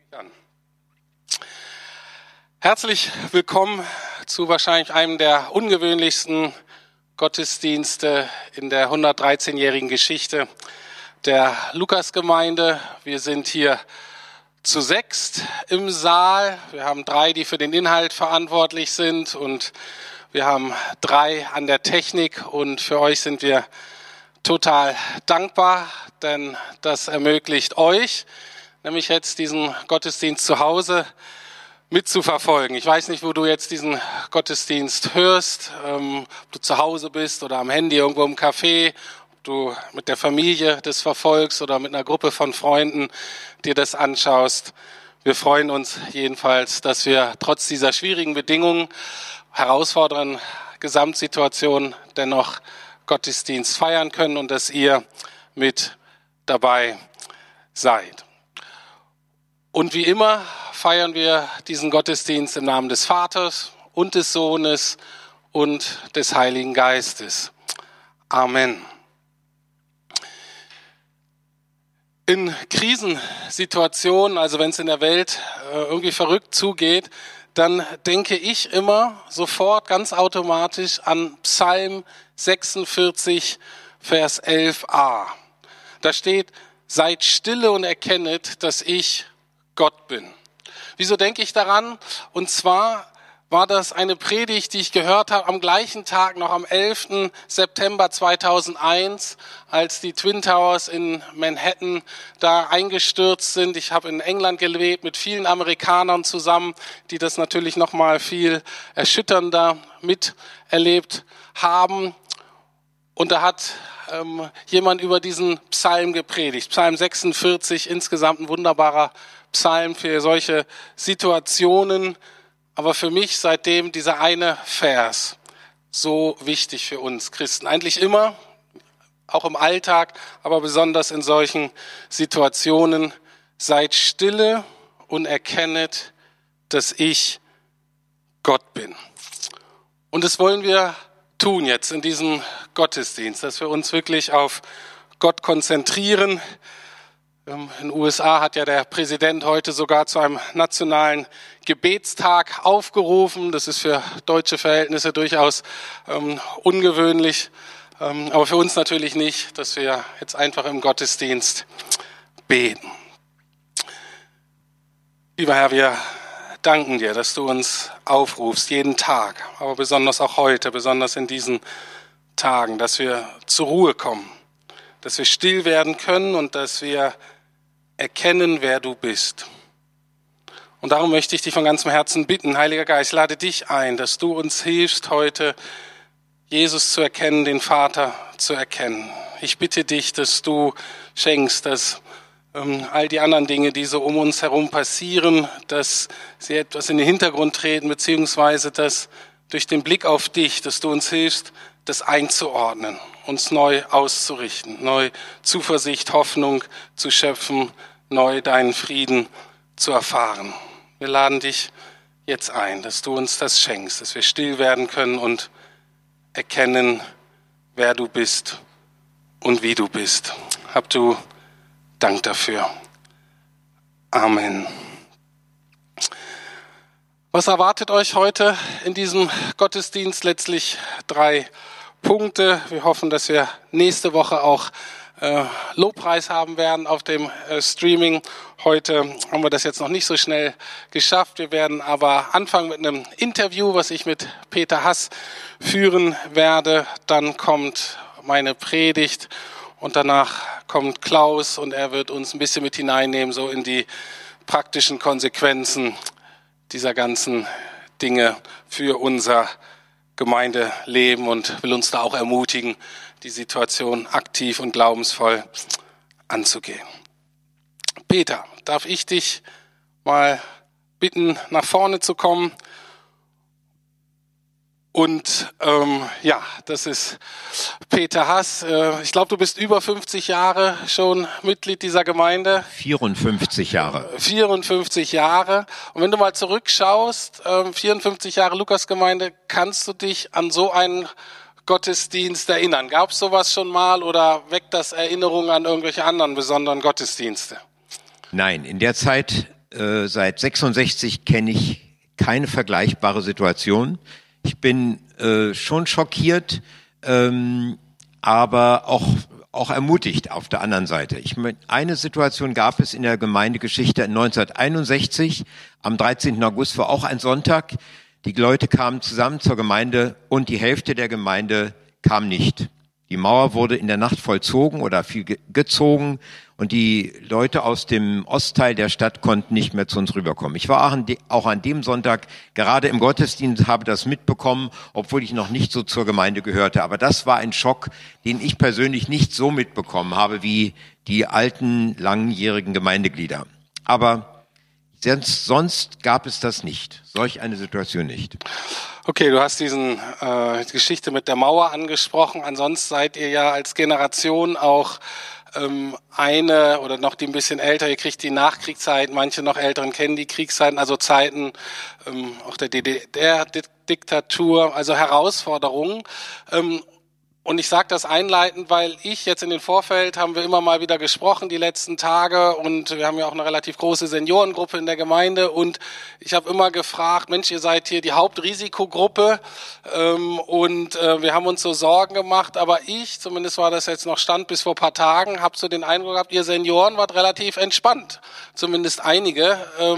Dann. Herzlich willkommen zu wahrscheinlich einem der ungewöhnlichsten Gottesdienste in der 113-jährigen Geschichte der Lukasgemeinde. Wir sind hier zu sechst im Saal. Wir haben 3, die für den Inhalt verantwortlich sind, und wir haben 3 an der Technik, und für euch sind wir total dankbar, denn das ermöglicht euch, nämlich jetzt diesen Gottesdienst zu Hause mitzuverfolgen. Ich weiß nicht, wo du jetzt diesen Gottesdienst hörst, ob du zu Hause bist oder am Handy irgendwo im Café, ob du mit der Familie das verfolgst oder mit einer Gruppe von Freunden dir das anschaust. Wir freuen uns jedenfalls, dass wir trotz dieser schwierigen Bedingungen, herausfordernden Gesamtsituation dennoch Gottesdienst feiern können und dass ihr mit dabei seid. Und wie immer feiern wir diesen Gottesdienst im Namen des Vaters und des Sohnes und des Heiligen Geistes. Amen. In Krisensituationen, also wenn es in der Welt irgendwie verrückt zugeht, dann denke ich immer sofort ganz automatisch an Psalm 46, Vers 11a. Da steht: Seid stille und erkennet, dass ich Gott bin. Wieso denke ich daran? Und zwar war das eine Predigt, die ich gehört habe am gleichen Tag, noch am 11. September 2001, als die Twin Towers in Manhattan da eingestürzt sind. Ich habe in England gelebt mit vielen Amerikanern zusammen, die das natürlich noch mal viel erschütternder miterlebt haben. Und da hat jemand über diesen Psalm gepredigt. Psalm 46, insgesamt ein wunderbarer Psalm für solche Situationen. Aber für mich seitdem dieser eine Vers so wichtig für uns Christen. Eigentlich immer, auch im Alltag, aber besonders in solchen Situationen. Seid stille und erkennet, dass ich Gott bin. Und das wollen wir tun jetzt in diesem Gottesdienst, dass wir uns wirklich auf Gott konzentrieren. In den USA hat ja der Präsident heute sogar zu einem nationalen Gebetstag aufgerufen. Das ist für deutsche Verhältnisse durchaus ungewöhnlich, aber für uns natürlich nicht, dass wir jetzt einfach im Gottesdienst beten. Lieber Herr, wir danken dir, dass du uns aufrufst, jeden Tag, aber besonders auch heute, besonders in diesen Tagen, dass wir zur Ruhe kommen, dass wir still werden können und dass wir erkennen, wer du bist. Und darum möchte ich dich von ganzem Herzen bitten, Heiliger Geist, lade dich ein, dass du uns hilfst, heute Jesus zu erkennen, den Vater zu erkennen. Ich bitte dich, dass du schenkst, dass all die anderen Dinge, die so um uns herum passieren, dass sie etwas in den Hintergrund treten, beziehungsweise dass durch den Blick auf dich, dass du uns hilfst, das einzuordnen, uns neu auszurichten, neu Zuversicht, Hoffnung zu schöpfen, neu deinen Frieden zu erfahren. Wir laden dich jetzt ein, dass du uns das schenkst, dass wir still werden können und erkennen, wer du bist und wie du bist. Hab du Dank dafür. Amen. Was erwartet euch heute in diesem Gottesdienst? Letztlich 3 Punkte. Wir hoffen, dass wir nächste Woche auch Lobpreis haben werden auf dem Streaming. Heute haben wir das jetzt noch nicht so schnell geschafft. Wir werden aber anfangen mit einem Interview, was ich mit Peter Hass führen werde. Dann kommt meine Predigt und danach kommt Klaus und er wird uns ein bisschen mit hineinnehmen, so in die praktischen Konsequenzen dieser ganzen Dinge für unser Gemeindeleben und will uns da auch ermutigen, die Situation aktiv und glaubensvoll anzugehen. Peter, darf ich dich mal bitten, nach vorne zu kommen? Und das ist Peter Hass. Ich glaube, du bist über 50 Jahre schon Mitglied dieser Gemeinde. 54 Jahre. 54 Jahre. Und wenn du mal zurückschaust, 54 Jahre Lukasgemeinde, kannst du dich an so einen Gottesdienst erinnern? Gab es sowas schon mal oder weckt das Erinnerungen an irgendwelche anderen besonderen Gottesdienste? Nein, in der Zeit seit 66 kenne ich keine vergleichbare Situation. Ich bin schon schockiert, aber auch ermutigt auf der anderen Seite. Eine Situation gab es in der Gemeindegeschichte 1961. Am 13. August war auch ein Sonntag. Die Leute kamen zusammen zur Gemeinde und die Hälfte der Gemeinde kam nicht. Die Mauer wurde in der Nacht vollzogen oder viel gezogen und die Leute aus dem Ostteil der Stadt konnten nicht mehr zu uns rüberkommen. Ich war auch an dem Sonntag gerade im Gottesdienst, habe das mitbekommen, obwohl ich noch nicht so zur Gemeinde gehörte. Aber das war ein Schock, den ich persönlich nicht so mitbekommen habe wie die alten, langjährigen Gemeindeglieder. Aber sonst gab es das nicht, solch eine Situation nicht. Okay, du hast die Geschichte mit der Mauer angesprochen. Ansonsten seid ihr ja als Generation auch eine oder noch die ein bisschen älter. Ihr kriegt die Nachkriegszeit, manche noch Älteren kennen die Kriegszeiten, also Zeiten auch der DDR-Diktatur, also Herausforderungen. Und ich sage das einleitend, weil ich jetzt in den Vorfeld haben wir immer mal wieder gesprochen die letzten Tage und wir haben ja auch eine relativ große Seniorengruppe in der Gemeinde und ich habe immer gefragt, Mensch, ihr seid hier die Hauptrisikogruppe und wir haben uns so Sorgen gemacht, aber ich, zumindest war das jetzt noch Stand bis vor ein paar Tagen, habe so den Eindruck gehabt, ihr Senioren wart relativ entspannt, zumindest einige.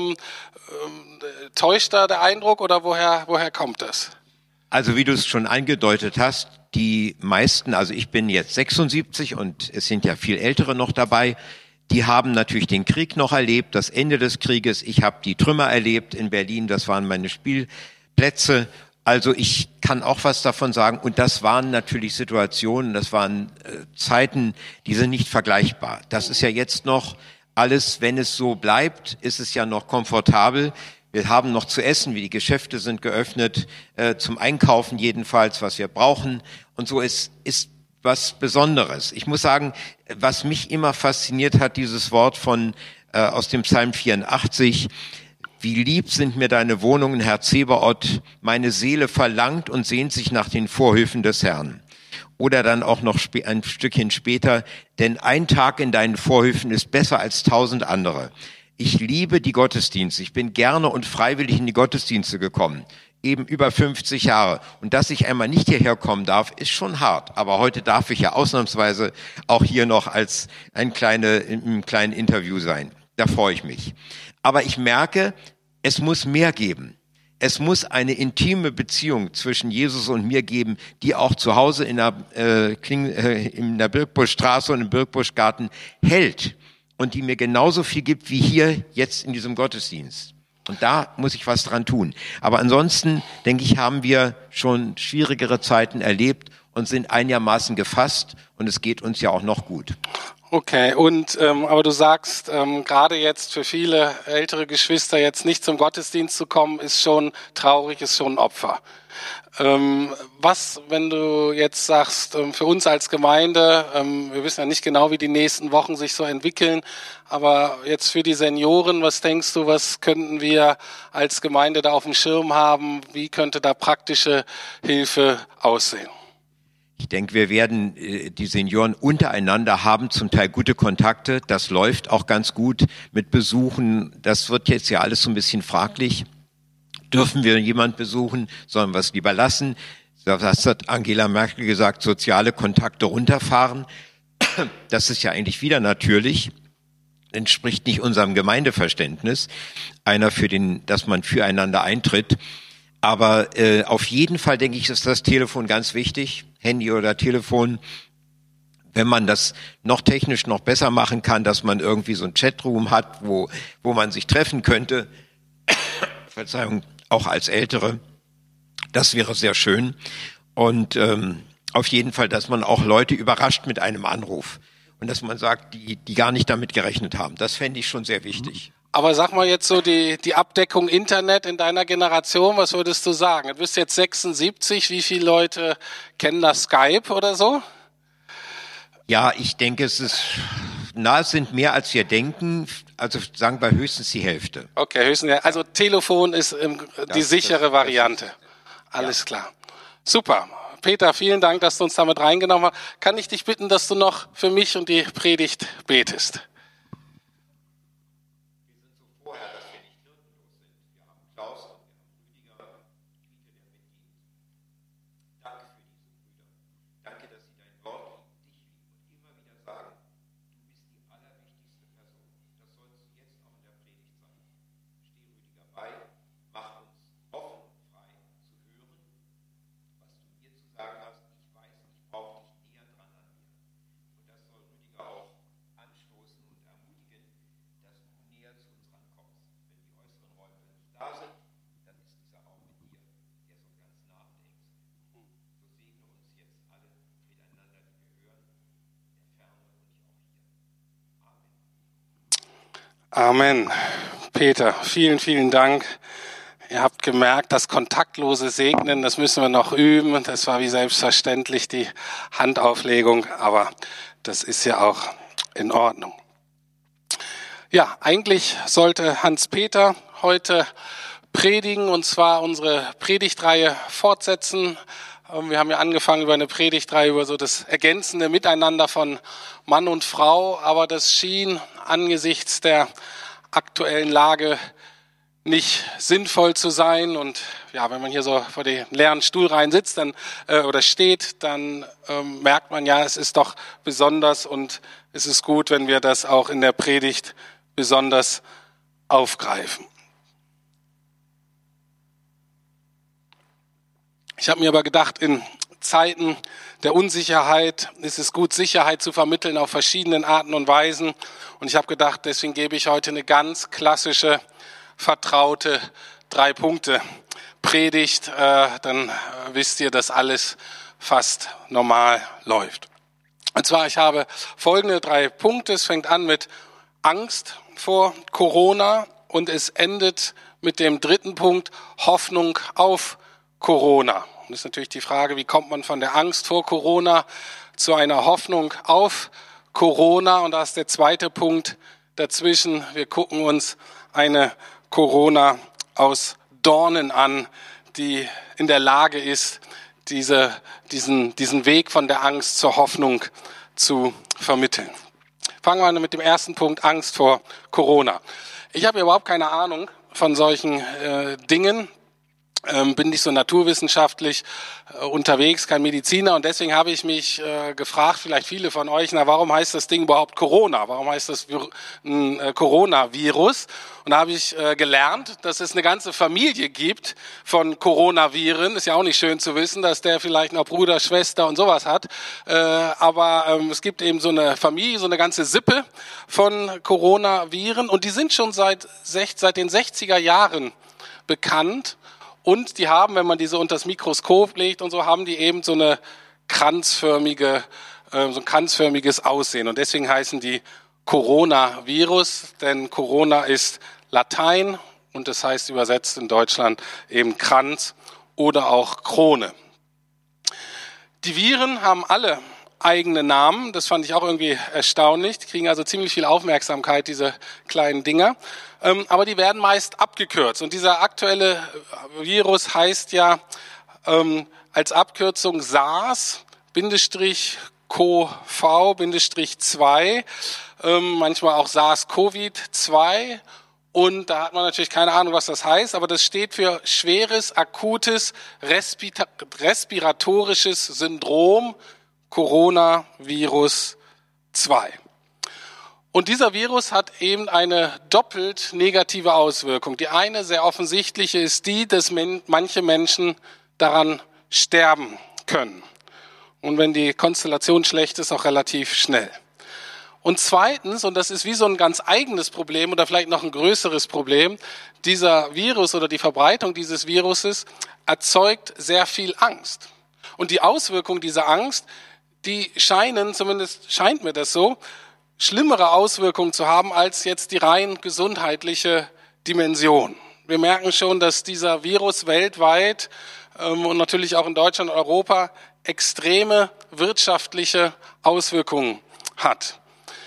Täuscht da der Eindruck oder woher kommt das? Also wie du es schon angedeutet hast, die meisten, also ich bin jetzt 76 und es sind ja viel Ältere noch dabei, die haben natürlich den Krieg noch erlebt, das Ende des Krieges. Ich habe die Trümmer erlebt in Berlin, das waren meine Spielplätze. Also ich kann auch was davon sagen und das waren natürlich Situationen, das waren Zeiten, die sind nicht vergleichbar. Das ist ja jetzt noch alles, wenn es so bleibt, ist es ja noch komfortabel. Wir haben noch zu essen, wie die Geschäfte sind geöffnet, zum Einkaufen jedenfalls, was wir brauchen. Und so ist was Besonderes. Ich muss sagen, was mich immer fasziniert hat, dieses Wort aus dem Psalm 84, wie lieb sind mir deine Wohnungen, Herr Zebaoth, meine Seele verlangt und sehnt sich nach den Vorhöfen des Herrn. Oder dann auch noch ein Stückchen später, denn ein Tag in deinen Vorhöfen ist besser als 1000 andere. Ich liebe die Gottesdienste. Ich bin gerne und freiwillig in die Gottesdienste gekommen. Eben über 50 Jahre. Und dass ich einmal nicht hierher kommen darf, ist schon hart. Aber heute darf ich ja ausnahmsweise auch hier noch als im kleinen Interview sein. Da freue ich mich. Aber ich merke, es muss mehr geben. Es muss eine intime Beziehung zwischen Jesus und mir geben, die auch zu Hause in der Birkbuschstraße und im Birkbuschgarten hält. Und die mir genauso viel gibt wie hier jetzt in diesem Gottesdienst. Und da muss ich was dran tun. Aber ansonsten, denke ich, haben wir schon schwierigere Zeiten erlebt und sind einigermaßen gefasst und es geht uns ja auch noch gut. Okay, und aber du sagst, gerade jetzt für viele ältere Geschwister jetzt nicht zum Gottesdienst zu kommen, ist schon traurig, ist schon ein Opfer. Was, wenn du jetzt sagst, für uns als Gemeinde, wir wissen ja nicht genau, wie die nächsten Wochen sich so entwickeln, aber jetzt für die Senioren, was denkst du, was könnten wir als Gemeinde da auf dem Schirm haben? Wie könnte da praktische Hilfe aussehen? Ich denke, wir werden die Senioren untereinander haben zum Teil gute Kontakte. Das läuft auch ganz gut mit Besuchen. Das wird jetzt ja alles so ein bisschen fraglich. Dürfen wir jemand besuchen? Sollen wir es lieber lassen? Das hat Angela Merkel gesagt, soziale Kontakte runterfahren. Das ist ja eigentlich wieder natürlich. Entspricht nicht unserem Gemeindeverständnis. Dass man füreinander eintritt. Aber auf jeden Fall, denke ich, ist das Telefon ganz wichtig. Handy oder Telefon. Wenn man das noch technisch noch besser machen kann, dass man irgendwie so ein Chatroom hat, wo man sich treffen könnte. Verzeihung, auch als Ältere. Das wäre sehr schön. Und auf jeden Fall, dass man auch Leute überrascht mit einem Anruf. Und dass man sagt, die gar nicht damit gerechnet haben. Das fände ich schon sehr wichtig. Aber sag mal jetzt so die Abdeckung Internet in deiner Generation, was würdest du sagen? Du bist jetzt 76, wie viele Leute kennen das Skype oder so? Ja, ich denke, es sind mehr als wir denken, also sagen wir höchstens die Hälfte. Okay, höchstens, also Telefon ist die sichere Variante. Alles klar. Super. Peter, vielen Dank, dass du uns damit reingenommen hast. Kann ich dich bitten, dass du noch für mich und die Predigt betest? Amen. Peter, vielen, vielen Dank. Ihr habt gemerkt, das kontaktlose Segnen, das müssen wir noch üben. Das war wie selbstverständlich die Handauflegung, aber das ist ja auch in Ordnung. Ja, eigentlich sollte Hans-Peter heute predigen, und zwar unsere Predigtreihe fortsetzen. Wir haben ja angefangen über eine Predigtreihe über so das ergänzende Miteinander von Mann und Frau, aber das schien angesichts der aktuellen Lage nicht sinnvoll zu sein. Und ja, wenn man hier so vor den leeren Stuhlreihen sitzt dann oder steht, dann merkt man ja, es ist doch besonders und es ist gut, wenn wir das auch in der Predigt besonders aufgreifen. Ich habe mir aber gedacht, in Zeiten der Unsicherheit ist es gut, Sicherheit zu vermitteln auf verschiedenen Arten und Weisen. Und ich habe gedacht, deswegen gebe ich heute eine ganz klassische, vertraute 3-Punkte-Predigt. Dann wisst ihr, dass alles fast normal läuft. Und zwar, ich habe folgende 3 Punkte. Es fängt an mit Angst vor Corona und es endet mit dem 3. Punkt, Hoffnung auf Corona. Und das ist natürlich die Frage, wie kommt man von der Angst vor Corona zu einer Hoffnung auf Corona? Und da ist der 2. Punkt dazwischen. Wir gucken uns eine Corona aus Dornen an, die in der Lage ist, diesen Weg von der Angst zur Hoffnung zu vermitteln. Fangen wir mit dem 1. Punkt, Angst vor Corona. Ich habe überhaupt keine Ahnung von solchen Dingen. Bin nicht so naturwissenschaftlich unterwegs, kein Mediziner, und deswegen habe ich mich gefragt, vielleicht viele von euch, warum heißt das Ding überhaupt Corona? Warum heißt das ein Coronavirus? Und da habe ich gelernt, dass es eine ganze Familie gibt von Coronaviren. Ist ja auch nicht schön zu wissen, dass der vielleicht noch Bruder, Schwester und sowas hat. Aber es gibt eben so eine Familie, so eine ganze Sippe von Coronaviren, und die sind schon seit den 60er Jahren bekannt. Und die haben, wenn man diese unter das Mikroskop legt und so, haben die eben so ein kranzförmiges Aussehen. Und deswegen heißen die Coronavirus, denn Corona ist Latein und das heißt übersetzt in Deutschland eben Kranz oder auch Krone. Die Viren haben alle eigene Namen, das fand ich auch irgendwie erstaunlich. Die kriegen also ziemlich viel Aufmerksamkeit, diese kleinen Dinger. Aber die werden meist abgekürzt. Und dieser aktuelle Virus heißt ja als Abkürzung SARS-CoV-2, manchmal auch SARS-CoV-2. Und da hat man natürlich keine Ahnung, was das heißt, aber das steht für schweres, akutes, respiratorisches Syndrom Coronavirus 2. Und dieser Virus hat eben eine doppelt negative Auswirkung. Die eine, sehr offensichtliche, ist die, dass manche Menschen daran sterben können. Und wenn die Konstellation schlecht ist, auch relativ schnell. Und zweitens, und das ist wie so ein ganz eigenes Problem oder vielleicht noch ein größeres Problem, dieser Virus oder die Verbreitung dieses Viruses erzeugt sehr viel Angst. Und die Auswirkung dieser Angst, die scheinen, zumindest scheint mir das so, schlimmere Auswirkungen zu haben als jetzt die rein gesundheitliche Dimension. Wir merken schon, dass dieser Virus weltweit und natürlich auch in Deutschland und Europa extreme wirtschaftliche Auswirkungen hat.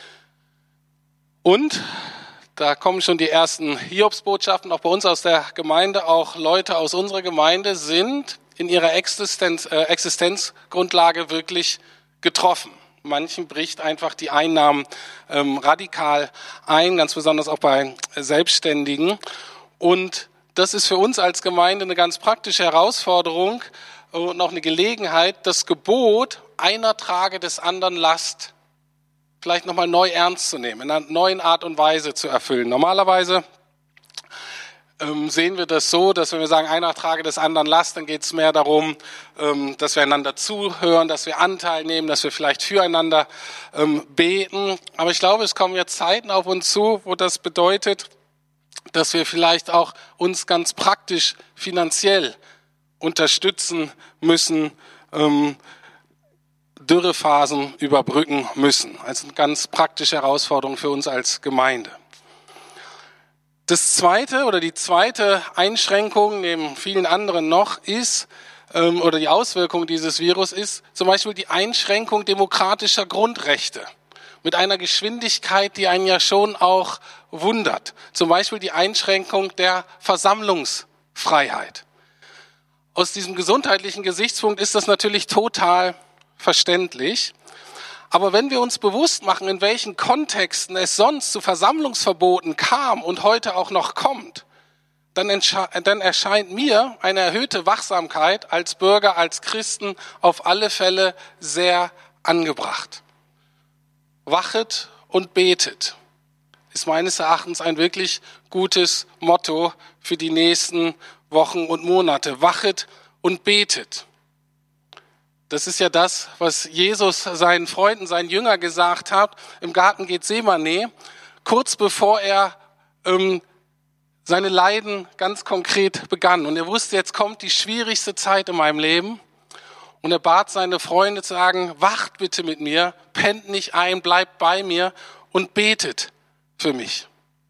Und da kommen schon die ersten Hiobsbotschaften, auch bei uns aus der Gemeinde, auch Leute aus unserer Gemeinde sind in ihrer Existenzgrundlage wirklich getroffen. Manchen bricht einfach die Einnahmen radikal ein, ganz besonders auch bei Selbstständigen. Und das ist für uns als Gemeinde eine ganz praktische Herausforderung und auch eine Gelegenheit, das Gebot, einer trage des anderen Last, vielleicht nochmal neu ernst zu nehmen, in einer neuen Art und Weise zu erfüllen. Normalerweise sehen wir das so, dass wenn wir sagen, einer trage des anderen Last, dann geht es mehr darum, dass wir einander zuhören, dass wir Anteil nehmen, dass wir vielleicht füreinander beten. Aber ich glaube, es kommen jetzt Zeiten auf uns zu, wo das bedeutet, dass wir vielleicht auch uns ganz praktisch finanziell unterstützen müssen, Dürrephasen überbrücken müssen. Also eine ganz praktische Herausforderung für uns als Gemeinde. Das zweite oder die zweite Einschränkung neben vielen anderen noch ist, oder die Auswirkung dieses Virus ist zum Beispiel die Einschränkung demokratischer Grundrechte mit einer Geschwindigkeit, die einen ja schon auch wundert. Zum Beispiel die Einschränkung der Versammlungsfreiheit. Aus diesem gesundheitlichen Gesichtspunkt ist das natürlich total verständlich. Aber wenn wir uns bewusst machen, in welchen Kontexten es sonst zu Versammlungsverboten kam und heute auch noch kommt, dann erscheint mir eine erhöhte Wachsamkeit als Bürger, als Christen auf alle Fälle sehr angebracht. Wachet und betet ist meines Erachtens ein wirklich gutes Motto für die nächsten Wochen und Monate. Wachet und betet. Das ist ja das, was Jesus seinen Freunden, seinen Jüngern gesagt hat im Garten Gethsemane, kurz bevor er seine Leiden ganz konkret begann. Und er wusste, jetzt kommt die schwierigste Zeit in meinem Leben. Und er bat seine Freunde zu sagen, wacht bitte mit mir, pennt nicht ein, bleibt bei mir und betet für mich.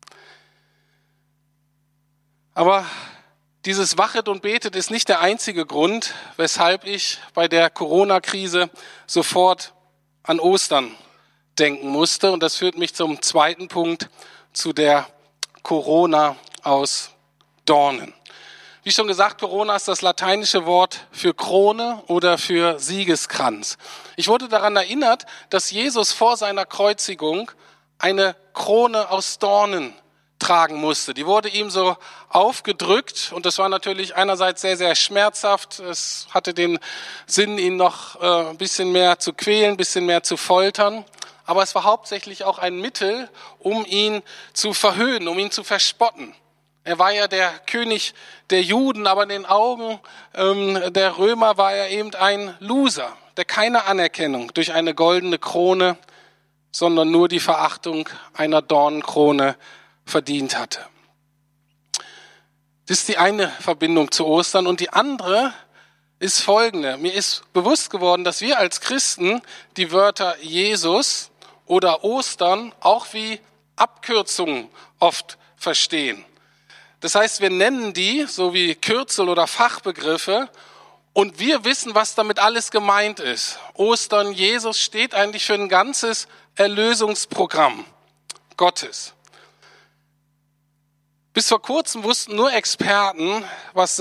Aber dieses Wachet und Betet ist nicht der einzige Grund, weshalb ich bei der Corona-Krise sofort an Ostern denken musste. Und das führt mich zum zweiten Punkt, zu der Corona aus Dornen. Wie schon gesagt, Corona ist das lateinische Wort für Krone oder für Siegeskranz. Ich wurde daran erinnert, dass Jesus vor seiner Kreuzigung eine Krone aus Dornen tragen musste. Die wurde ihm so aufgedrückt und das war natürlich einerseits sehr, sehr schmerzhaft. Es hatte den Sinn, ihn noch ein bisschen mehr zu quälen, ein bisschen mehr zu foltern. Aber es war hauptsächlich auch ein Mittel, um ihn zu verhöhnen, um ihn zu verspotten. Er war ja der König der Juden, aber in den Augen der Römer war er eben ein Loser, der keine Anerkennung durch eine goldene Krone, sondern nur die Verachtung einer Dornenkrone verdient hatte. Das ist die eine Verbindung zu Ostern. Und die andere ist folgende. Mir ist bewusst geworden, dass wir als Christen die Wörter Jesus oder Ostern auch wie Abkürzungen oft verstehen. Das heißt, wir nennen die so wie Kürzel oder Fachbegriffe und wir wissen, was damit alles gemeint ist. Ostern, Jesus steht eigentlich für ein ganzes Erlösungsprogramm Gottes. Bis vor kurzem wussten nur Experten, was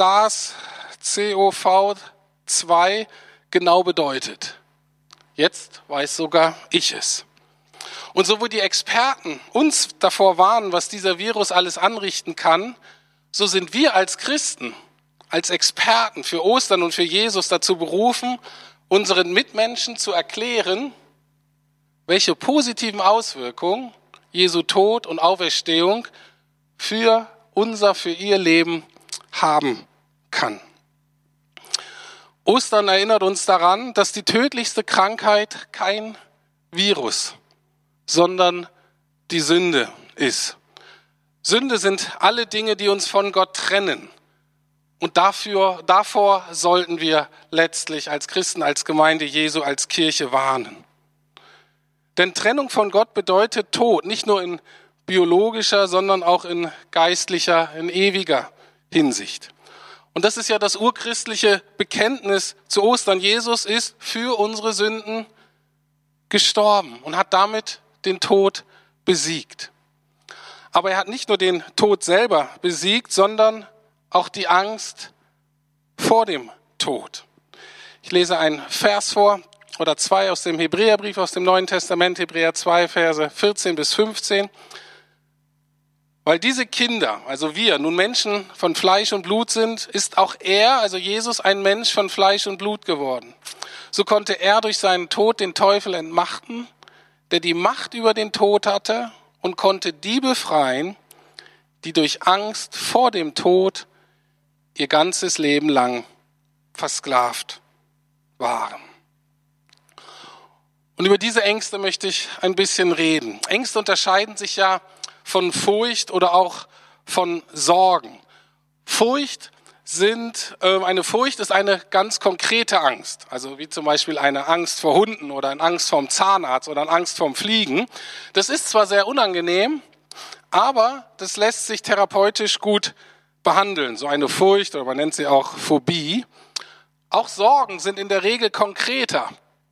SARS-CoV-2 genau bedeutet. Jetzt weiß sogar ich es. Und so wie die Experten uns davor warnen, was dieser Virus alles anrichten kann, so sind wir als Christen, als Experten für Ostern und für Jesus dazu berufen, unseren Mitmenschen zu erklären, welche positiven Auswirkungen Jesu Tod und Auferstehung für ihr Leben haben kann. Ostern erinnert uns daran, dass die tödlichste Krankheit kein Virus, sondern die Sünde ist. Sünde sind alle Dinge, die uns von Gott trennen. Und davor sollten wir letztlich als Christen, als Gemeinde Jesu, als Kirche warnen. Denn Trennung von Gott bedeutet Tod, nicht nur in biologischer, sondern auch in geistlicher, in ewiger Hinsicht. Und das ist ja das urchristliche Bekenntnis zu Ostern. Jesus ist für unsere Sünden gestorben und hat damit den Tod besiegt. Aber er hat nicht nur den Tod selber besiegt, sondern auch die Angst vor dem Tod. Ich lese einen Vers vor oder zwei aus dem Hebräerbrief, aus dem Neuen Testament, Hebräer 2, Verse 14 bis 15. Weil diese Kinder, also wir, nun Menschen von Fleisch und Blut sind, ist auch er, also Jesus, ein Mensch von Fleisch und Blut geworden. So konnte er durch seinen Tod den Teufel entmachten, der die Macht über den Tod hatte, und konnte die befreien, die durch Angst vor dem Tod ihr ganzes Leben lang versklavt waren. Und über diese Ängste möchte ich ein bisschen reden. Ängste unterscheiden sich ja von Furcht oder auch von Sorgen. Eine Furcht ist eine ganz konkrete Angst, also wie zum Beispiel eine Angst vor Hunden oder eine Angst vorm Zahnarzt oder eine Angst vorm Fliegen. Das ist zwar sehr unangenehm, Aber das lässt sich therapeutisch gut behandeln. So eine Furcht, oder man nennt sie auch Phobie. Auch Sorgen sind in der Regel konkreter.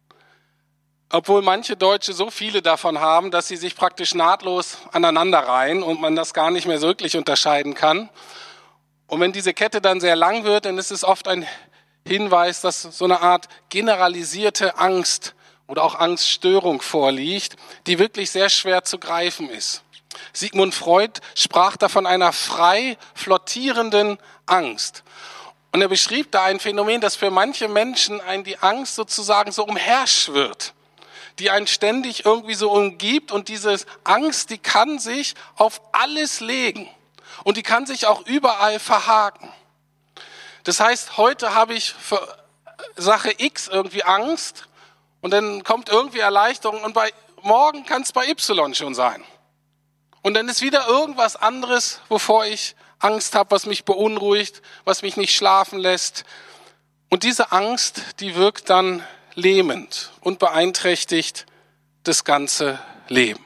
Obwohl manche Deutsche so viele davon haben, dass sie sich praktisch nahtlos aneinanderreihen und man das gar nicht mehr wirklich unterscheiden kann. Und wenn diese Kette dann sehr lang wird, dann ist es oft ein Hinweis, dass so eine Art generalisierte Angst oder auch Angststörung vorliegt, die wirklich sehr schwer zu greifen ist. Sigmund Freud sprach da von einer frei flottierenden Angst. Und er beschrieb da ein Phänomen, dass für manche Menschen die Angst sozusagen so umherschwirrt, die einen ständig irgendwie so umgibt, und diese Angst, die kann sich auf alles legen und die kann sich auch überall verhaken. Das heißt, heute habe ich für Sache X irgendwie Angst und dann kommt irgendwie Erleichterung und morgen kann es bei Y schon sein. Und dann ist wieder irgendwas anderes, wovor ich Angst habe, was mich beunruhigt, was mich nicht schlafen lässt. Und diese Angst, die wirkt dann lähmend und beeinträchtigt das ganze Leben.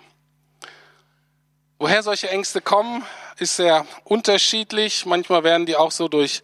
Woher solche Ängste kommen, ist sehr unterschiedlich. Manchmal werden die auch so durch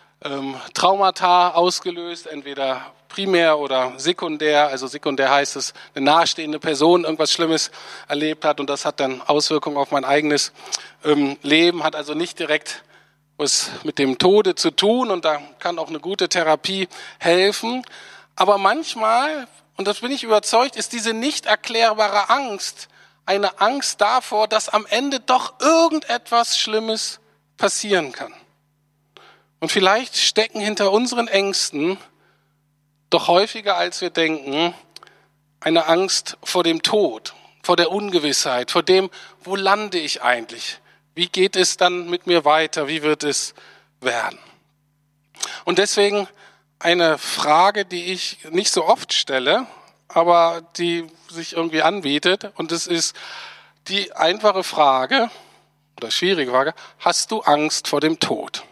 Traumata ausgelöst, entweder primär oder sekundär. Also sekundär heißt es, eine nahestehende Person irgendwas Schlimmes erlebt hat und das hat dann Auswirkungen auf mein eigenes Leben, hat also nicht direkt was mit dem Tode zu tun, und da kann auch eine gute Therapie helfen. Aber manchmal, und das bin ich überzeugt, ist diese nicht erklärbare Angst eine Angst davor, dass am Ende doch irgendetwas Schlimmes passieren kann. Und vielleicht stecken hinter unseren Ängsten doch häufiger, als wir denken, eine Angst vor dem Tod, vor der Ungewissheit, vor dem, wo lande ich eigentlich? Wie geht es dann mit mir weiter? Wie wird es werden? Und deswegen eine Frage, die ich nicht so oft stelle, aber die sich irgendwie anbietet. Und das ist die einfache Frage oder schwierige Frage: Hast du Angst vor dem Tod?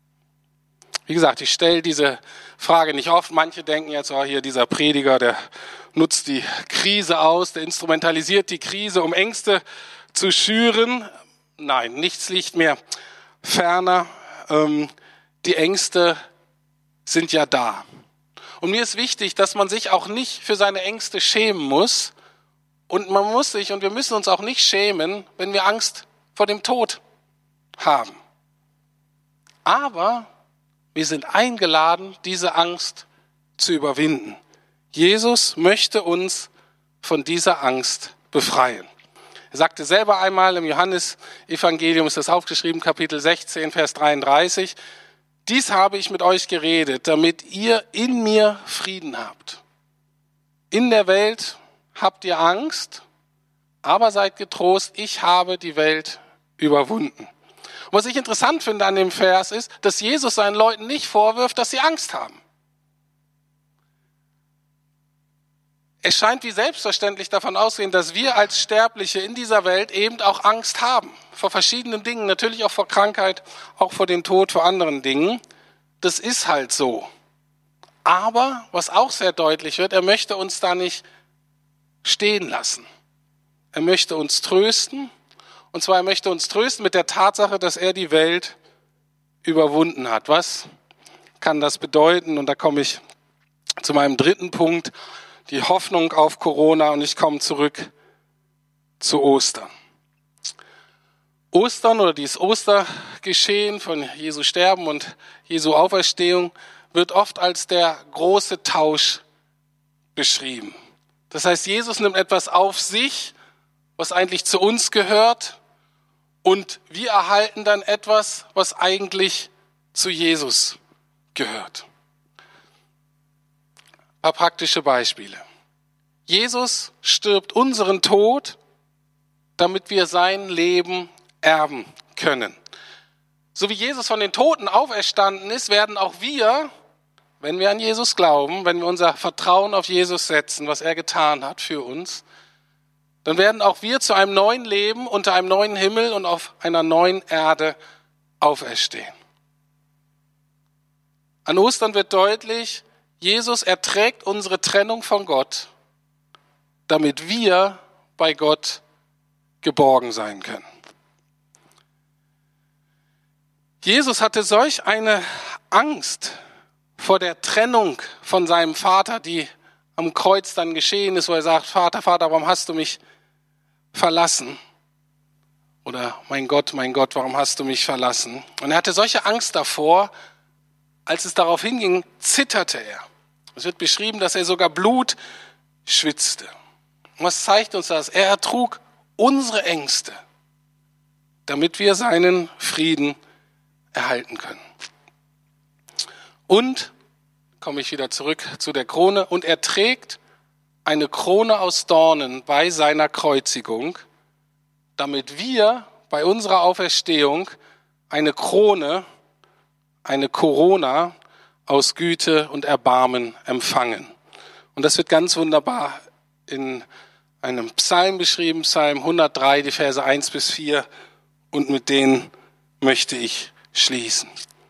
Wie gesagt, ich stelle diese Frage nicht oft. Manche denken jetzt, oh, hier dieser Prediger, der nutzt die Krise aus, der instrumentalisiert die Krise, um Ängste zu schüren. Nein, nichts liegt mir ferner. Die Ängste sind ja da. Und mir ist wichtig, dass man sich auch nicht für seine Ängste schämen muss. Und wir müssen uns auch nicht schämen, wenn wir Angst vor dem Tod haben. Aber wir sind eingeladen, diese Angst zu überwinden. Jesus möchte uns von dieser Angst befreien. Er sagte selber einmal im Johannesevangelium, ist das aufgeschrieben, Kapitel 16, Vers 33, dies habe ich mit euch geredet, damit ihr in mir Frieden habt. In der Welt habt ihr Angst, aber seid getrost, ich habe die Welt überwunden. Und was ich interessant finde an dem Vers ist, dass Jesus seinen Leuten nicht vorwirft, dass sie Angst haben. Es scheint wie selbstverständlich davon auszugehen, dass wir als Sterbliche in dieser Welt eben auch Angst haben. Vor verschiedenen Dingen, natürlich auch vor Krankheit, auch vor dem Tod, vor anderen Dingen. Das ist halt so. Aber, was auch sehr deutlich wird, er möchte uns da nicht stehen lassen. Er möchte uns trösten. Und zwar, er möchte uns trösten mit der Tatsache, dass er die Welt überwunden hat. Was kann das bedeuten? Und da komme ich zu meinem dritten Punkt, die Hoffnung auf Corona, und ich komme zurück zu Ostern. Ostern oder dieses Ostergeschehen von Jesu Sterben und Jesu Auferstehung wird oft als der große Tausch beschrieben. Das heißt, Jesus nimmt etwas auf sich, was eigentlich zu uns gehört, und wir erhalten dann etwas, was eigentlich zu Jesus gehört. Ein paar praktische Beispiele. Jesus stirbt unseren Tod, damit wir sein Leben erben können. So wie Jesus von den Toten auferstanden ist, werden auch wir, wenn wir an Jesus glauben, wenn wir unser Vertrauen auf Jesus setzen, was er getan hat für uns, dann werden auch wir zu einem neuen Leben unter einem neuen Himmel und auf einer neuen Erde auferstehen. An Ostern wird deutlich, Jesus erträgt unsere Trennung von Gott, damit wir bei Gott geborgen sein können. Jesus hatte solch eine Angst vor der Trennung von seinem Vater, die am Kreuz dann geschehen ist, wo er sagt, Vater, Vater, warum hast du mich verlassen? Oder mein Gott, warum hast du mich verlassen? Und er hatte solche Angst davor, als es darauf hinging, zitterte er. Es wird beschrieben, dass er sogar Blut schwitzte. Und was zeigt uns das? Er ertrug unsere Ängste, damit wir seinen Frieden erhalten können. Und, komme ich wieder zurück zu der Krone, und er trägt eine Krone aus Dornen bei seiner Kreuzigung, damit wir bei unserer Auferstehung eine Krone, eine Corona aus Güte und Erbarmen empfangen. Und das wird ganz wunderbar in einem Psalm beschrieben, Psalm 103, die Verse 1 bis 4, und mit denen möchte ich schließen.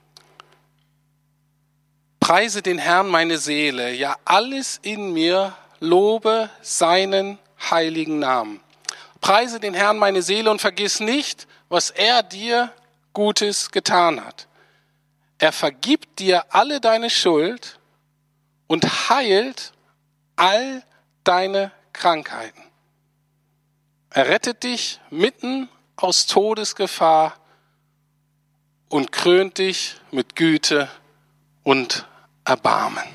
Preise den Herrn meine Seele, ja alles in mir lobe seinen heiligen Namen. Preise den Herrn meine Seele und vergiss nicht, was er dir Gutes getan hat. Er vergibt dir alle deine Schuld und heilt all deine Krankheiten. Er rettet dich mitten aus Todesgefahr und krönt dich mit Güte und Erbarmen.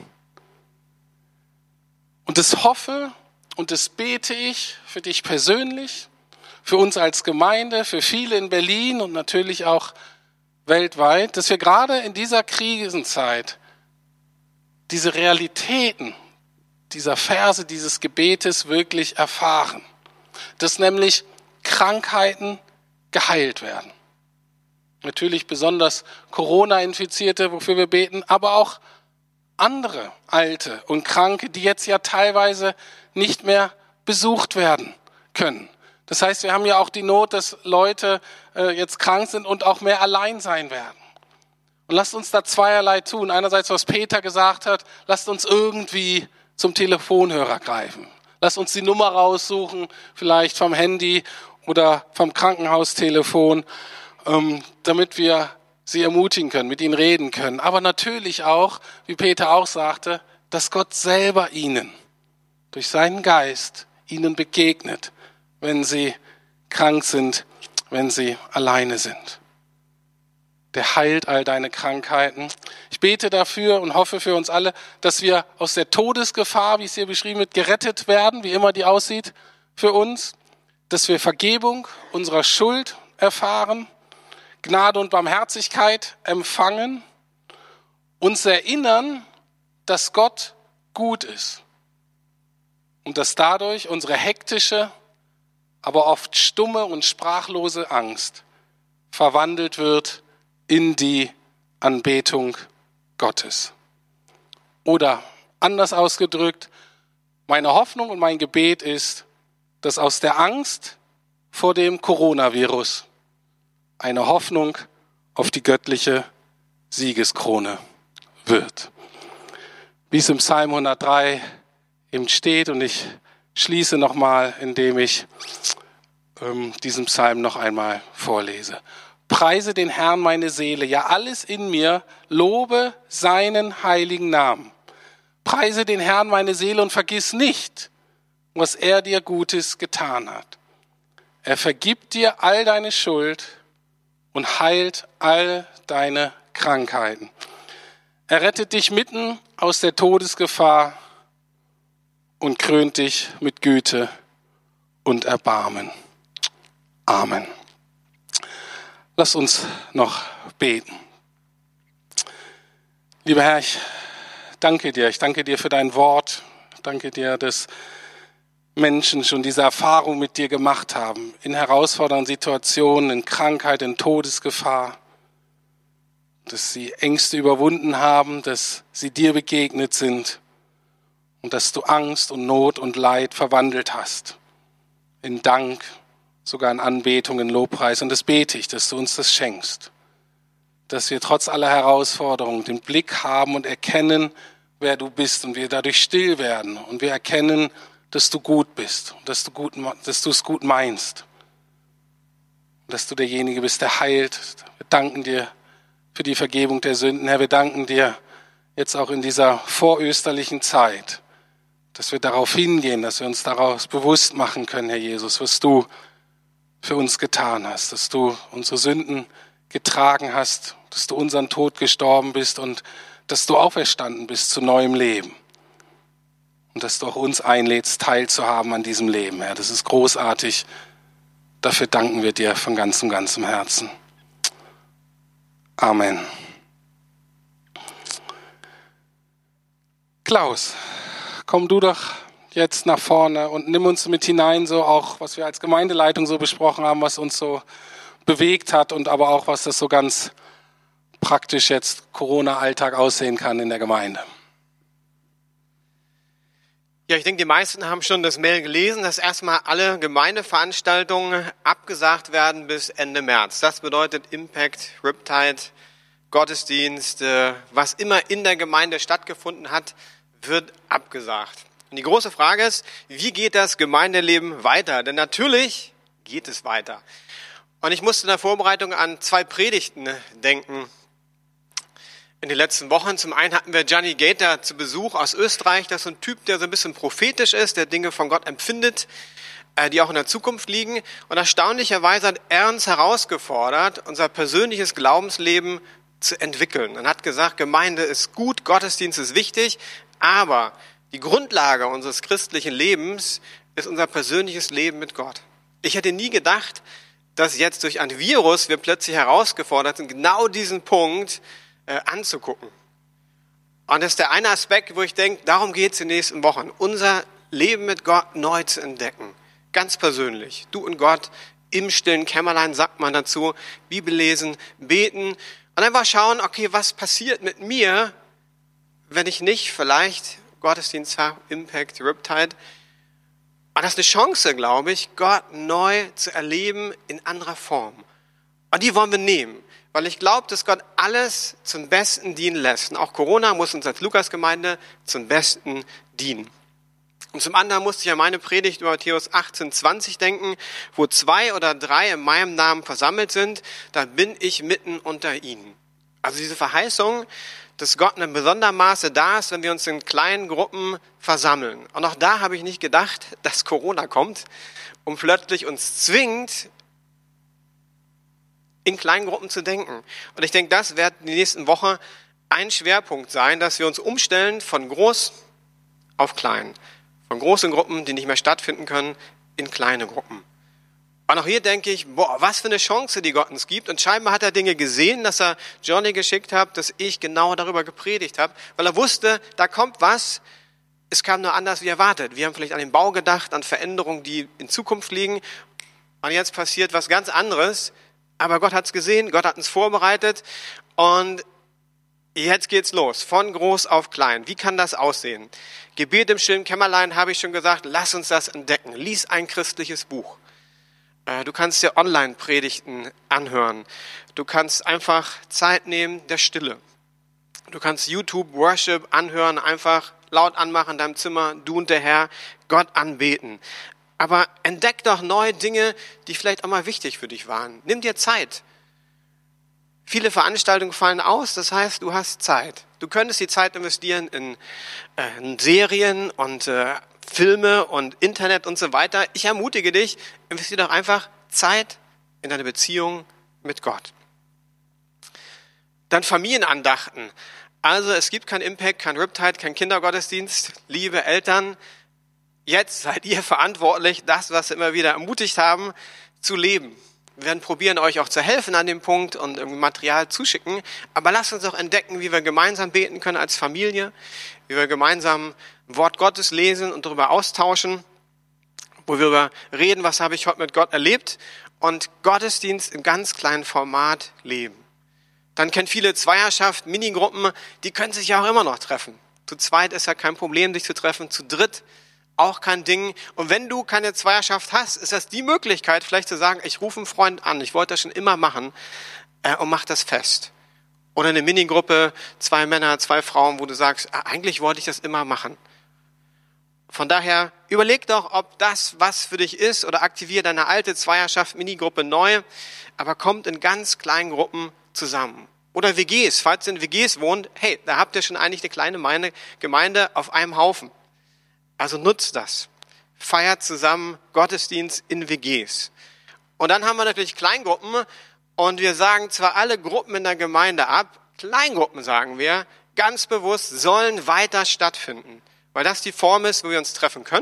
Und das hoffe und das bete ich für dich persönlich, für uns als Gemeinde, für viele in Berlin und natürlich auch weltweit, dass wir gerade in dieser Krisenzeit diese Realitäten dieser Verse, dieses Gebetes wirklich erfahren. Dass nämlich Krankheiten geheilt werden. Natürlich besonders Corona-Infizierte, wofür wir beten, aber auch andere Alte und Kranke, die jetzt ja teilweise nicht mehr besucht werden können. Das heißt, wir haben ja auch die Not, dass Leute jetzt krank sind und auch mehr allein sein werden. Und lasst uns da zweierlei tun. Einerseits, was Peter gesagt hat, lasst uns irgendwie zum Telefonhörer greifen. Lasst uns die Nummer raussuchen, vielleicht vom Handy oder vom Krankenhaustelefon, damit wir sie ermutigen können, mit ihnen reden können. Aber natürlich auch, wie Peter auch sagte, dass Gott selber ihnen durch seinen Geist ihnen begegnet, wenn sie krank sind, wenn sie alleine sind. Der heilt all deine Krankheiten. Ich bete dafür und hoffe für uns alle, dass wir aus der Todesgefahr, wie es hier beschrieben wird, gerettet werden, wie immer die aussieht für uns, dass wir Vergebung unserer Schuld erfahren, Gnade und Barmherzigkeit empfangen, uns erinnern, dass Gott gut ist und dass dadurch unsere hektische, aber oft stumme und sprachlose Angst verwandelt wird in die Anbetung Gottes. Oder anders ausgedrückt, meine Hoffnung und mein Gebet ist, dass aus der Angst vor dem Coronavirus eine Hoffnung auf die göttliche Siegeskrone wird. Wie es im Psalm 103 eben steht, und ich schließe nochmal, indem ich diesen Psalm noch einmal vorlese. Preise den Herrn meine Seele, ja alles in mir, lobe seinen heiligen Namen. Preise den Herrn meine Seele und vergiss nicht, was er dir Gutes getan hat. Er vergibt dir all deine Schuld und heilt all deine Krankheiten. Er rettet dich mitten aus der Todesgefahr und krönt dich mit Güte und Erbarmen. Amen. Lass uns noch beten. Lieber Herr, ich danke dir. Ich danke dir für dein Wort. Ich danke dir, dass Menschen schon diese Erfahrung mit dir gemacht haben. In herausfordernden Situationen, in Krankheit, in Todesgefahr. Dass sie Ängste überwunden haben, dass sie dir begegnet sind. Und dass du Angst und Not und Leid verwandelt hast. In Dank, sogar in Anbetung, in Lobpreis. Und das bete ich, dass du uns das schenkst. Dass wir trotz aller Herausforderungen den Blick haben und erkennen, wer du bist. Und wir dadurch still werden. Und wir erkennen, dass du gut bist. Dass du es gut meinst. Und dass du derjenige bist, der heilt. Wir danken dir für die Vergebung der Sünden. Herr, wir danken dir jetzt auch in dieser vorösterlichen Zeit, dass wir darauf hingehen, dass wir uns daraus bewusst machen können, Herr Jesus, was du für uns getan hast, dass du unsere Sünden getragen hast, dass du unseren Tod gestorben bist und dass du auferstanden bist zu neuem Leben. Und dass du auch uns einlädst, teilzuhaben an diesem Leben, Herr. Das ist großartig. Dafür danken wir dir von ganzem Herzen. Amen. Klaus, komm du doch jetzt nach vorne und nimm uns mit hinein, so auch, was wir als Gemeindeleitung so besprochen haben, was uns so bewegt hat und aber auch, was das so ganz praktisch jetzt Corona-Alltag aussehen kann in der Gemeinde. Ja, ich denke, die meisten haben schon das Mail gelesen, dass erstmal alle Gemeindeveranstaltungen abgesagt werden bis Ende März. Das bedeutet Impact, Riptide, Gottesdienst, was immer in der Gemeinde stattgefunden hat, wird abgesagt. Und die große Frage ist, wie geht das Gemeindeleben weiter? Denn natürlich geht es weiter. Und ich musste in der Vorbereitung an 2 Predigten denken. In den letzten Wochen, zum einen hatten wir Gianni Gator zu Besuch aus Österreich. Das ist ein Typ, der so ein bisschen prophetisch ist, der Dinge von Gott empfindet, die auch in der Zukunft liegen. Und erstaunlicherweise hat er uns herausgefordert, unser persönliches Glaubensleben zu entwickeln. Er hat gesagt, Gemeinde ist gut, Gottesdienst ist wichtig, aber die Grundlage unseres christlichen Lebens ist unser persönliches Leben mit Gott. Ich hätte nie gedacht, dass jetzt durch ein Virus wir plötzlich herausgefordert sind, genau diesen Punkt anzugucken. Und das ist der eine Aspekt, wo ich denke, darum geht es in den nächsten Wochen. Unser Leben mit Gott neu zu entdecken. Ganz persönlich. Du und Gott im stillen Kämmerlein, sagt man dazu. Bibel lesen, beten. Und einfach schauen, okay, was passiert mit mir, wenn ich nicht vielleicht Gottesdienst habe, Impact, Riptide. Und das ist eine Chance, glaube ich, Gott neu zu erleben in anderer Form. Und die wollen wir nehmen. Weil ich glaube, dass Gott alles zum Besten dienen lässt. Und auch Corona muss uns als Lukasgemeinde zum Besten dienen. Und zum anderen musste ich an meine Predigt über Matthäus 18,20 denken, wo 2 oder 3 in meinem Namen versammelt sind, da bin ich mitten unter ihnen. Also diese Verheißung, dass Gott in einem besonderen Maße da ist, wenn wir uns in kleinen Gruppen versammeln. Und auch da habe ich nicht gedacht, dass Corona kommt und plötzlich uns zwingt, in kleinen Gruppen zu denken. Und ich denke, das wird in den nächsten Wochen ein Schwerpunkt sein, dass wir uns umstellen von groß auf klein. Von großen Gruppen, die nicht mehr stattfinden können, in kleine Gruppen. Und auch hier denke ich, was für eine Chance, die Gott uns gibt. Und scheinbar hat er Dinge gesehen, dass er Johnny geschickt hat, dass ich genau darüber gepredigt habe, weil er wusste, da kommt was. Es kam nur anders wie erwartet. Wir haben vielleicht an den Bau gedacht, an Veränderungen, die in Zukunft liegen. Und jetzt passiert was ganz anderes. Aber Gott hat es gesehen, Gott hat uns vorbereitet und jetzt geht's los, von groß auf klein. Wie kann das aussehen? Gebet im stillen Kämmerlein, habe ich schon gesagt, lass uns das entdecken. Lies ein christliches Buch. Du kannst dir Online-Predigten anhören. Du kannst einfach Zeit nehmen der Stille. Du kannst YouTube Worship anhören, einfach laut anmachen in deinem Zimmer, du und der Herr, Gott anbeten. Aber entdeck doch neue Dinge, die vielleicht auch mal wichtig für dich waren. Nimm dir Zeit. Viele Veranstaltungen fallen aus, das heißt, du hast Zeit. Du könntest die Zeit investieren in Serien und Filme und Internet und so weiter. Ich ermutige dich, investiere doch einfach Zeit in deine Beziehung mit Gott. Dann Familienandachten. Also es gibt kein Impact, kein Riptide, kein Kindergottesdienst. Liebe Eltern, jetzt seid ihr verantwortlich, das, was wir immer wieder ermutigt haben, zu leben. Wir werden probieren, euch auch zu helfen an dem Punkt und irgendwie Material zuschicken. Aber lasst uns auch entdecken, wie wir gemeinsam beten können als Familie, wie wir gemeinsam Wort Gottes lesen und darüber austauschen, wo wir reden, was habe ich heute mit Gott erlebt und Gottesdienst im ganz kleinen Format leben. Dann kennen viele Zweierschaft, Minigruppen, die können sich ja auch immer noch treffen. Zu zweit ist ja kein Problem, sich zu treffen, zu dritt auch kein Ding. Und wenn du keine Zweierschaft hast, ist das die Möglichkeit, vielleicht zu sagen, ich rufe einen Freund an, ich wollte das schon immer machen und mach das fest. Oder eine Minigruppe, 2 Männer, 2 Frauen, wo du sagst, eigentlich wollte ich das immer machen. Von daher, überleg doch, ob das was für dich ist oder aktiviere deine alte Zweierschaft, Minigruppe neu, aber kommt in ganz kleinen Gruppen zusammen. Oder WGs, falls ihr in WGs wohnt, hey, da habt ihr schon eigentlich eine kleine Gemeinde auf einem Haufen. Also nutzt das. Feiert zusammen Gottesdienst in WGs. Und dann haben wir natürlich Kleingruppen und wir sagen zwar alle Gruppen in der Gemeinde ab, Kleingruppen sagen wir, ganz bewusst sollen weiter stattfinden, weil das die Form ist, wo wir uns treffen können.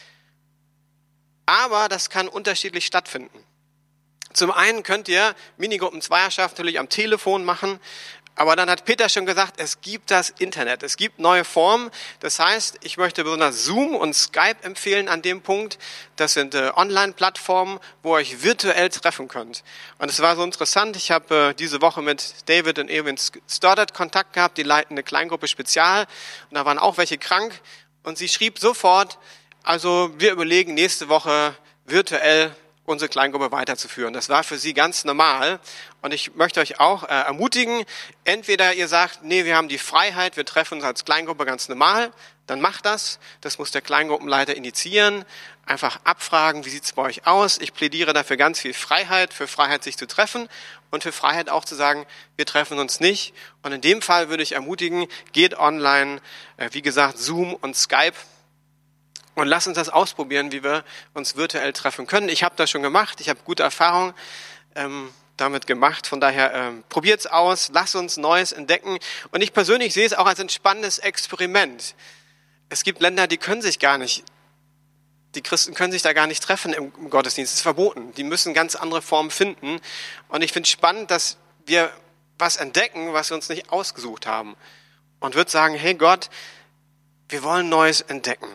Aber das kann unterschiedlich stattfinden. Zum einen könnt ihr Minigruppen-Zweierschaft natürlich am Telefon machen, aber dann hat Peter schon gesagt, es gibt das Internet, es gibt neue Formen. Das heißt, ich möchte besonders Zoom und Skype empfehlen an dem Punkt. Das sind Online-Plattformen, wo ihr euch virtuell treffen könnt. Und es war so interessant, ich habe diese Woche mit David und Erwin Stoddard Kontakt gehabt, die leiten eine Kleingruppe Spezial. Und da waren auch welche krank. Und sie schrieb sofort, also wir überlegen nächste Woche virtuell unsere Kleingruppe weiterzuführen. Das war für sie ganz normal. Und ich möchte euch auch ermutigen, entweder ihr sagt, nee, wir haben die Freiheit, wir treffen uns als Kleingruppe ganz normal, dann macht das. Das muss der Kleingruppenleiter initiieren. Einfach abfragen, wie sieht es bei euch aus? Ich plädiere dafür ganz viel Freiheit, für Freiheit, sich zu treffen und für Freiheit auch zu sagen, wir treffen uns nicht. Und in dem Fall würde ich ermutigen, geht online, wie gesagt, Zoom und Skype. Und lass uns das ausprobieren, wie wir uns virtuell treffen können. Ich habe das schon gemacht, ich habe gute Erfahrungen damit gemacht. Von daher probiert's aus, lasst uns Neues entdecken. Und ich persönlich sehe es auch als ein spannendes Experiment. Es gibt Länder, die Christen können sich da gar nicht treffen im Gottesdienst. Das ist verboten. Die müssen ganz andere Formen finden. Und ich finde es spannend, dass wir was entdecken, was wir uns nicht ausgesucht haben. Und würde sagen, hey Gott, wir wollen Neues entdecken.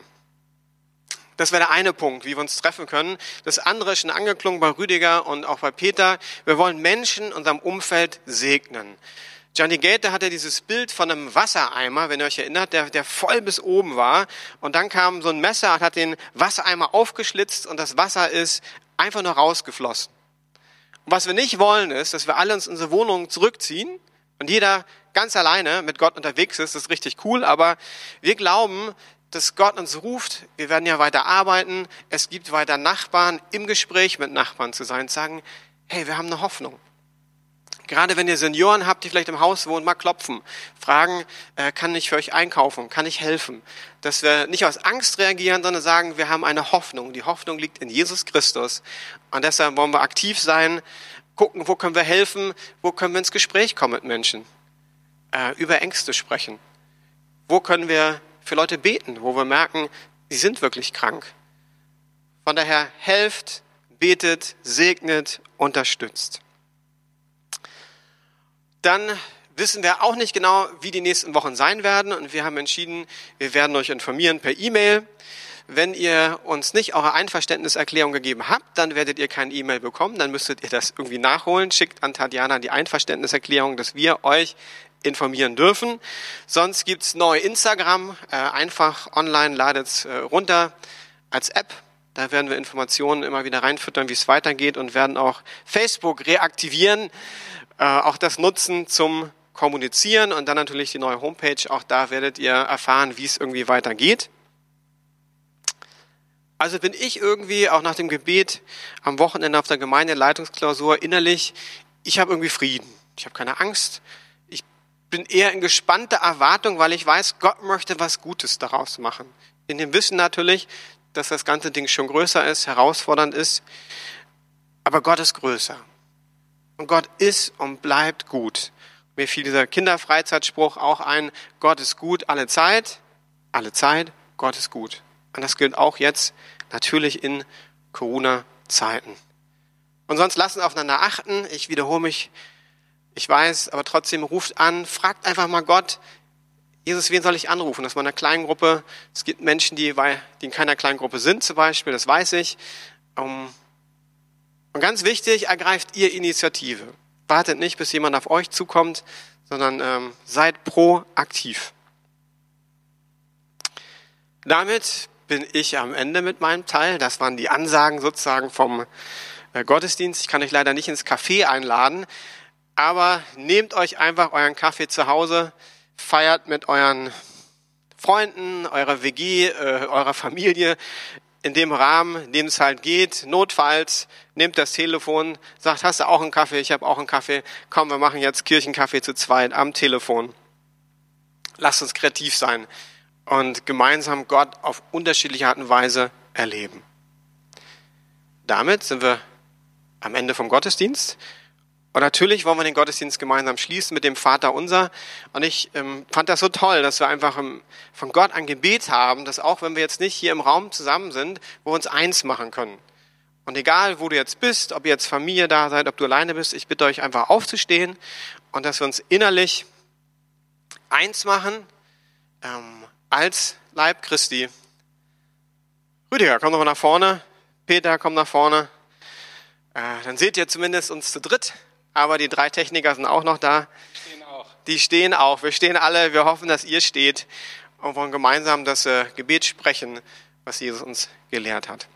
Das wäre der eine Punkt, wie wir uns treffen können. Das andere ist schon angeklungen bei Rüdiger und auch bei Peter. Wir wollen Menschen in unserem Umfeld segnen. Johnny Gator hatte dieses Bild von einem Wassereimer, wenn ihr euch erinnert, der voll bis oben war. Und dann kam so ein Messer und hat den Wassereimer aufgeschlitzt und das Wasser ist einfach nur rausgeflossen. Und was wir nicht wollen ist, dass wir alle uns in unsere Wohnungen zurückziehen und jeder ganz alleine mit Gott unterwegs ist. Das ist richtig cool, aber wir glauben, dass Gott uns ruft, wir werden ja weiter arbeiten, es gibt weiter Nachbarn, im Gespräch mit Nachbarn zu sein, sagen, hey, wir haben eine Hoffnung. Gerade wenn ihr Senioren habt, die vielleicht im Haus wohnen, mal klopfen, fragen, kann ich für euch einkaufen, kann ich helfen? Dass wir nicht aus Angst reagieren, sondern sagen, wir haben eine Hoffnung. Die Hoffnung liegt in Jesus Christus. Und deshalb wollen wir aktiv sein, gucken, wo können wir helfen, wo können wir ins Gespräch kommen mit Menschen, über Ängste sprechen. Wo können wir für Leute beten, wo wir merken, sie sind wirklich krank. Von daher helft, betet, segnet, unterstützt. Dann wissen wir auch nicht genau, wie die nächsten Wochen sein werden und wir haben entschieden, wir werden euch informieren per E-Mail. Wenn ihr uns nicht eure Einverständniserklärung gegeben habt, dann werdet ihr keine E-Mail bekommen, dann müsstet ihr das irgendwie nachholen. Schickt an Tatjana die Einverständniserklärung, dass wir euch informieren dürfen. Sonst gibt's neu Instagram, einfach online, ladet's runter als App. Da werden wir Informationen immer wieder reinfüttern, wie es weitergeht und werden auch Facebook reaktivieren, auch das nutzen zum Kommunizieren und dann natürlich die neue Homepage. Auch da werdet ihr erfahren, wie es irgendwie weitergeht. Also bin ich irgendwie auch nach dem Gebet am Wochenende auf der Gemeindeleitungsklausur innerlich, ich habe irgendwie Frieden. Ich habe keine Angst. Bin eher in gespannter Erwartung, weil ich weiß, Gott möchte was Gutes daraus machen. In dem Wissen natürlich, dass das ganze Ding schon größer ist, herausfordernd ist, aber Gott ist größer. Und Gott ist und bleibt gut. Mir fiel dieser Kinderfreizeitspruch auch ein, Gott ist gut alle Zeit, Gott ist gut. Und das gilt auch jetzt natürlich in Corona-Zeiten. Und sonst lasst uns aufeinander achten. Ich wiederhole mich, ich weiß, aber trotzdem ruft an, fragt einfach mal Gott, Jesus, wen soll ich anrufen? Das war eine Kleingruppe. Es gibt Menschen, die in keiner Kleingruppe sind zum Beispiel, das weiß ich. Und ganz wichtig, ergreift ihr Initiative. Wartet nicht, bis jemand auf euch zukommt, sondern seid proaktiv. Damit bin ich am Ende mit meinem Teil. Das waren die Ansagen sozusagen vom Gottesdienst. Ich kann euch leider nicht ins Café einladen. Aber nehmt euch einfach euren Kaffee zu Hause, feiert mit euren Freunden, eurer WG, eurer Familie. in dem Rahmen, in dem es halt geht. Notfalls nehmt das Telefon, sagt, hast du auch einen Kaffee? Ich habe auch einen Kaffee. Komm, wir machen jetzt Kirchenkaffee zu zweit am Telefon. Lasst uns kreativ sein und gemeinsam Gott auf unterschiedliche Art und Weise erleben. Damit sind wir am Ende vom Gottesdienst. Und natürlich wollen wir den Gottesdienst gemeinsam schließen mit dem Vater unser. Und ich fand das so toll, dass wir einfach von Gott ein Gebet haben, dass auch wenn wir jetzt nicht hier im Raum zusammen sind, wo wir uns eins machen können. Und egal, wo du jetzt bist, ob ihr jetzt Familie da seid, ob du alleine bist, ich bitte euch einfach aufzustehen und dass wir uns innerlich eins machen als Leib Christi. Rüdiger, komm doch mal nach vorne. Peter, komm nach vorne. Dann seht ihr zumindest uns zu dritt. Aber die 3 Techniker sind auch noch da. Die stehen auch. Wir stehen alle. Wir hoffen, dass ihr steht und wollen gemeinsam das Gebet sprechen, was Jesus uns gelehrt hat.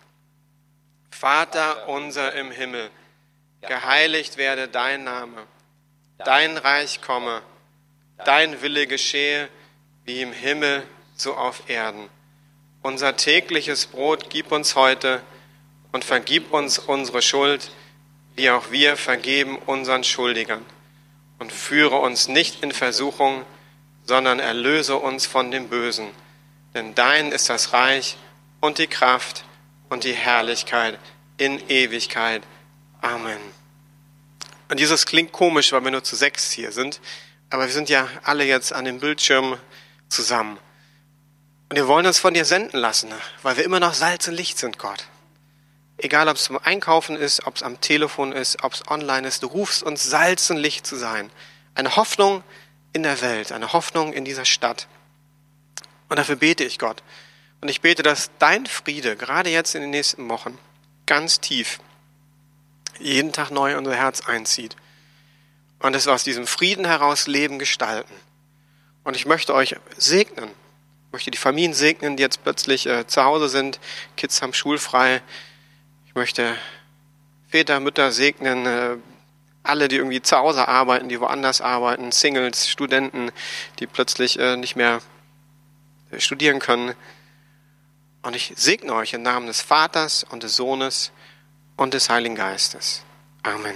Vater unser im Himmel, geheiligt werde dein Name. Dein Reich komme. Dein Wille geschehe, wie im Himmel, so auf Erden. Unser tägliches Brot gib uns heute und vergib uns unsere Schuld, wie auch wir vergeben unseren Schuldigern. Und führe uns nicht in Versuchung, sondern erlöse uns von dem Bösen. Denn dein ist das Reich und die Kraft und die Herrlichkeit in Ewigkeit. Amen. Und dieses klingt komisch, weil wir nur zu 6 hier sind. Aber wir sind ja alle jetzt an dem Bildschirm zusammen. Und wir wollen uns von dir senden lassen, weil wir immer noch Salz und Licht sind, Gott. Egal, ob es zum Einkaufen ist, ob es am Telefon ist, ob es online ist, du rufst uns, Salz und Licht zu sein. Eine Hoffnung in der Welt, eine Hoffnung in dieser Stadt. Und dafür bete ich, Gott. Und ich bete, dass dein Friede, gerade jetzt in den nächsten Wochen, ganz tief, jeden Tag neu in unser Herz einzieht. Und dass wir aus diesem Frieden heraus Leben gestalten. Und ich möchte euch segnen. Ich möchte die Familien segnen, die jetzt plötzlich zu Hause sind. Kids haben schulfrei. Ich möchte Väter, Mütter segnen, alle, die irgendwie zu Hause arbeiten, die woanders arbeiten, Singles, Studenten, die plötzlich nicht mehr studieren können. Und ich segne euch im Namen des Vaters und des Sohnes und des Heiligen Geistes. Amen.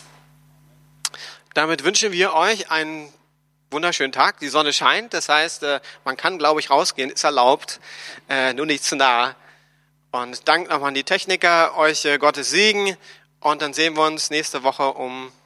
Damit wünschen wir euch einen wunderschönen Tag. Die Sonne scheint, das heißt, man kann, glaube ich, rausgehen, ist erlaubt, nur nicht zu nah. Und Dank nochmal an die Techniker, euch Gottes Segen und dann sehen wir uns nächste Woche um